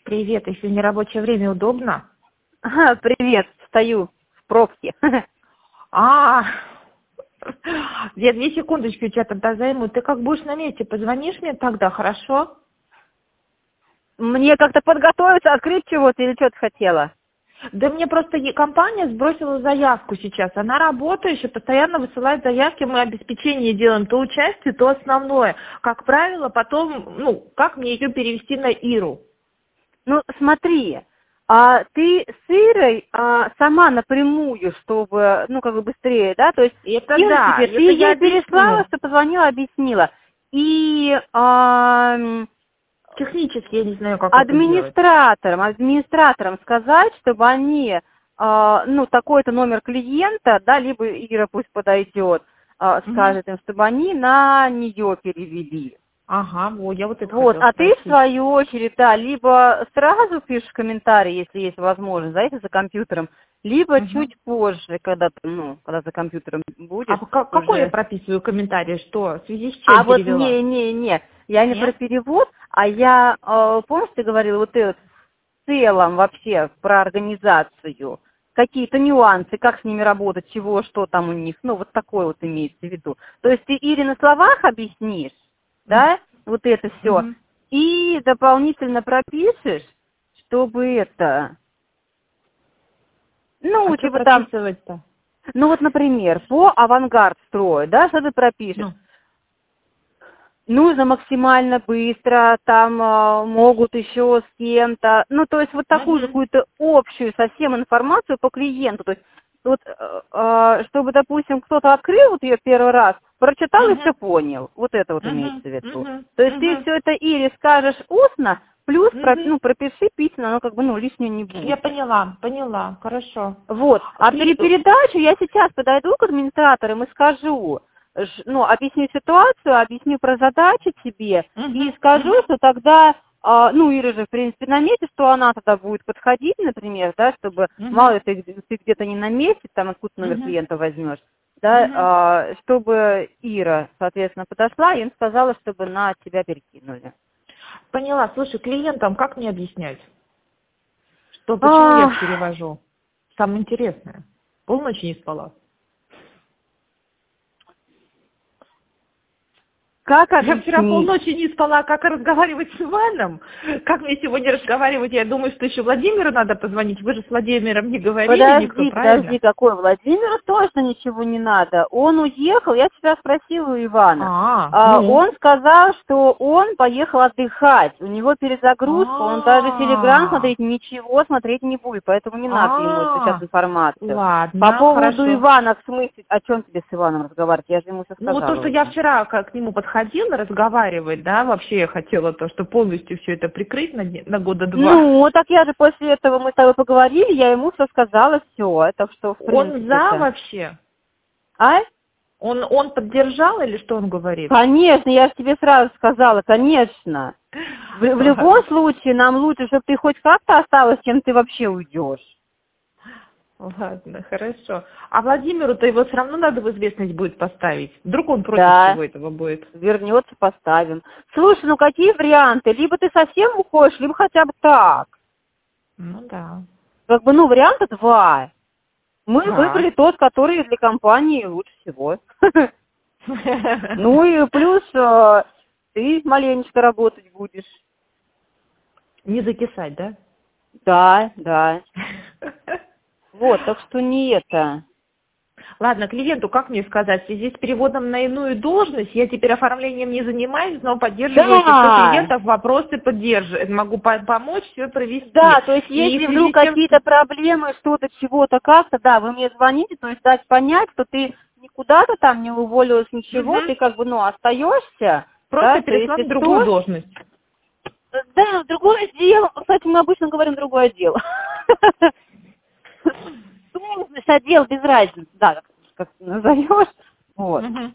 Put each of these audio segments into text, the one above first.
Привет, если не рабочее время, удобно? Привет, стою в пробке. Я 2 секундочки у тебя тогда займу. Ты как будешь на месте, позвонишь мне тогда, хорошо? Мне как-то подготовиться, открыть чего-то или что ты хотела? Да мне просто компания сбросила заявку сейчас. Она работающая, постоянно высылает заявки, мы обеспечение делаем, то участие, то основное. Как правило, потом, как мне ее перевести на Иру? Ну, смотри, ты с Ирой сама напрямую, чтобы, как бы быстрее, да, то есть Это кем да, тебе, это ты я ей переслала, объясню. что позвонила, объяснила. И Технически я не знаю, как это делать. администраторам сказать, чтобы они, такой-то номер клиента, да, либо Ира пусть подойдет, скажет им, чтобы они на нее перевели. Ага, вот, я вот это Вот, хотела а ты в спросить. свою очередь, да, либо сразу пишешь комментарий, если есть возможность, да, если за компьютером, либо чуть позже, когда ты, когда за компьютером А будешь какой я уже. прописываю комментарий? Что? В связи с чем А вот перевела? не, я не про Нет? перевод, а я, помнишь, ты говорила, вот ты в целом вообще про организацию, какие-то нюансы, как с ними работать, чего, что там у них, вот такое вот имеется в виду. То есть ты Ире на словах объяснишь, да, вот это все, Мгм. и дополнительно пропишешь, чтобы это, А что типа там, прописывать-то? вот, например, по авангард строю, да, что ты пропишешь? Ну. Нужно максимально быстро, там могут еще с кем-то, то есть вот такую же Мгм. какую-то общую совсем информацию по клиенту, то есть вот, чтобы, допустим, кто-то открыл вот ее первый раз, прочитал и все Мгм. понял, вот это вот Мгм. имеется в виду. Мгм. То есть ты Мгм. все это или скажешь устно, плюс Мгм. пропиши письменно, оно как бы лишнее не Я будет. поняла, хорошо. Вот. А передачу я сейчас подойду к администраторам и скажу, объясню ситуацию, объясню про задачи тебе и Мгм. скажу, Мгм. что тогда, Ира же, в принципе, на месте, что она тогда будет подходить, например, да, чтобы, мало Мгм. ли ты где-то не на месте, там откуда номер Мгм. клиента возьмешь, Мгм. да, чтобы Ира, соответственно, подошла и им сказала, чтобы на тебя перекинули. Поняла. Слушай, клиентам как мне объяснять? Почему я А, их перевожу? Самое интересное. Полночи не спала. как Я вчера объяснить? полночи не спала, как разговаривать с Иваном? Как мне сегодня разговаривать? Я думаю, что еще Владимиру надо позвонить. Вы же с Владимиром не говорили никто, правильно? Какой Владимиру точно ничего не надо. Он уехал, я тебя спросила у Ивана. Ну. Он сказал, что он поехал отдыхать. У него перезагрузка, он даже телеграм ничего смотреть не будет, поэтому не надо ему сейчас информацию. По Ладно, поводу хорошо. Ивана, в смысле, о чем тебе с Иваном разговаривать? Я же ему все Ну вот то, сказала что я уже. вчера к нему подходила разговаривать, да, вообще я хотела то, что полностью все это прикрыть на года 2. Так я же после этого мы с тобой поговорили, я ему все сказала, все. Так что, в Он за принципе-то. вообще? А? Он поддержал или что он говорит? Конечно, я же тебе сразу сказала, конечно. В любом Ладно, случае, нам лучше, чтобы ты хоть как-то осталась, чем ты вообще уйдешь. ладно, хорошо. А Владимиру-то его все равно надо в известность будет поставить. Вдруг он против Да, всего этого будет. вернется, поставим. Слушай, какие варианты? Либо ты совсем уходишь, либо хотя бы так. Ну да. Варианта два. Мы выбрали Так. тот, который для компании лучше всего. И плюс ты маленечко работать будешь. Не закисать, да? Да. Вот, так что не это. Ладно, клиенту как мне сказать? В связи с переводом на иную должность я теперь оформлением не занимаюсь, но поддерживаю, если что, Да! клиентов вопросы поддерживаю. Могу помочь все провести. Да, то есть И в если связи вдруг с тем, что... какие-то проблемы, что-то, чего-то как-то, да, вы мне звоните, то есть дать понять, что ты никуда-то там не уволилась, ничего, ты Мгм. как бы, остаешься, да, Просто что перешла если в другую что, должность. да, другое дело, кстати, мы обычно говорим другое дело. Должность, отдел, без разницы, да, как ты назовешь, вот. Мгм.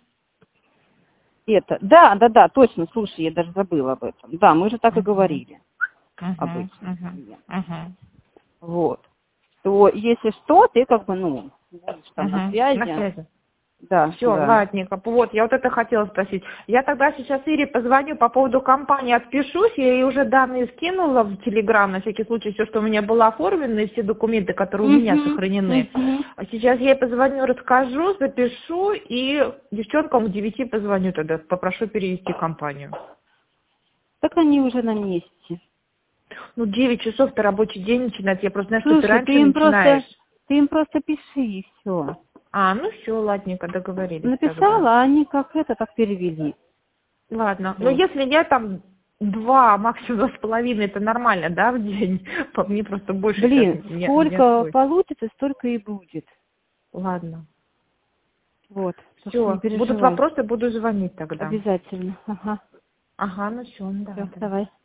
Да, точно, слушай, я даже забыла об этом. Да, мы же так и Мгм. говорили Мгм. обычно. Мгм. Мгм. Вот. То если что, ты как бы, будешь там на Мгм. На связи. связи. Да. Все, да. ладненько. Вот, я вот это хотела спросить. Я тогда сейчас Ире позвоню по поводу компании, отпишусь. Я ей уже данные скинула в Телеграм, на всякий случай, все, что у меня было оформлено, и все документы, которые у меня сохранены. А сейчас я ей позвоню, расскажу, запишу, и девчонкам к 9 позвоню тогда, попрошу перевести компанию. Так они уже на месте. Ну, 9 часов-то рабочий день начинается. Я просто знаю, что ты Слушай, раньше ты начинаешь. им просто пиши и все. Ну все, ладненько, договорились тогда. Написала, а они как перевели. Ладно. Но Вот. если я там 2, максимум 2,5, это нормально, да, в день? По мне просто больше сейчас Блин, не сколько стоит. получится, столько и будет. Ладно. Вот. Так что не Все. Будут переживай. вопросы, буду звонить тогда. Обязательно. Ага. Ага, ну все, да, Все, да. давай.